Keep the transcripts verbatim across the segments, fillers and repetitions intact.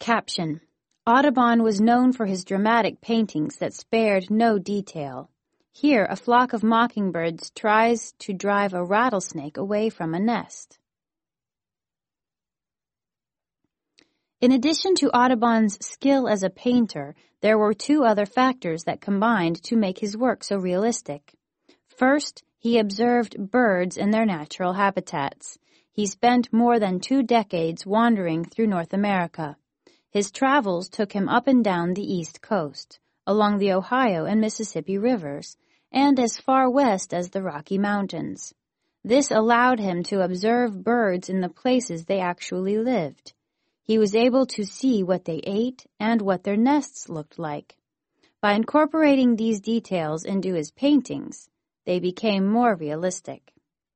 Caption: Audubon was known for his dramatic paintings that spared no detail. Here, a flock of mockingbirds tries to drive a rattlesnake away from a nest. In addition to Audubon's skill as a painter, there were two other factors that combined to make his work so realistic. First, he observed birds in their natural habitats. He spent more than two decades wandering through North America. His travels took him up and down the East Coast, along the Ohio and Mississippi rivers, and as far west as the Rocky Mountains. This allowed him to observe birds in the places they actually lived. He was able to see what they ate and what their nests looked like. By incorporating these details into his paintings, they became more realistic.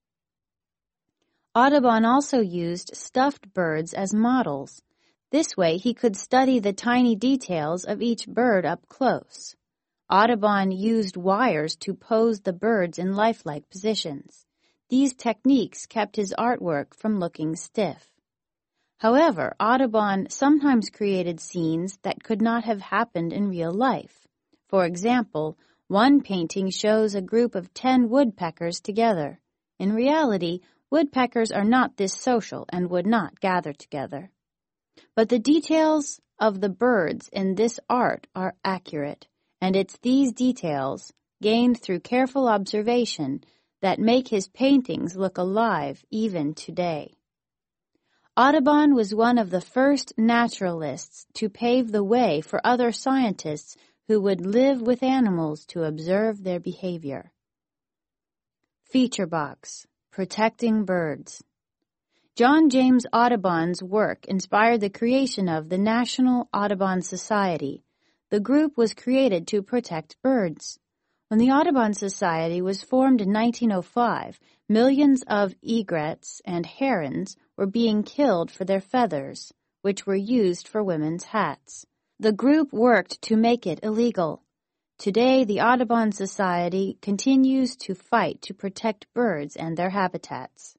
Audubon also used stuffed birds as models. This way he could study the tiny details of each bird up close. Audubon used wires to pose the birds in lifelike positions. These techniques kept his artwork from looking stiff. However, Audubon sometimes created scenes that could not have happened in real life. For example, one painting shows a group of ten woodpeckers together. In reality, woodpeckers are not this social and would not gather together. But the details of the birds in this art are accurate, and it's these details, gained through careful observation, that make his paintings look alive even today. Audubon was one of the first naturalists to pave the way for other scientists who would live with animals to observe their behavior. Feature box: Protecting Birds. John James Audubon's work inspired the creation of the National Audubon Society. The group was created to protect birds. When the Audubon Society was formed in nineteen oh five, millions of egrets and herons were being killed for their feathers, which were used for women's hats. The group worked to make it illegal. Today, the Audubon Society continues to fight to protect birds and their habitats.